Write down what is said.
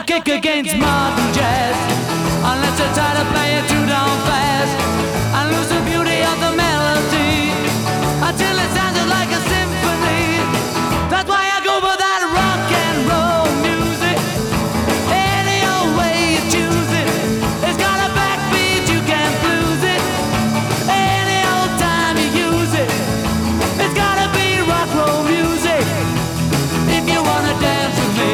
kick against modern jazz unless you're tired of playing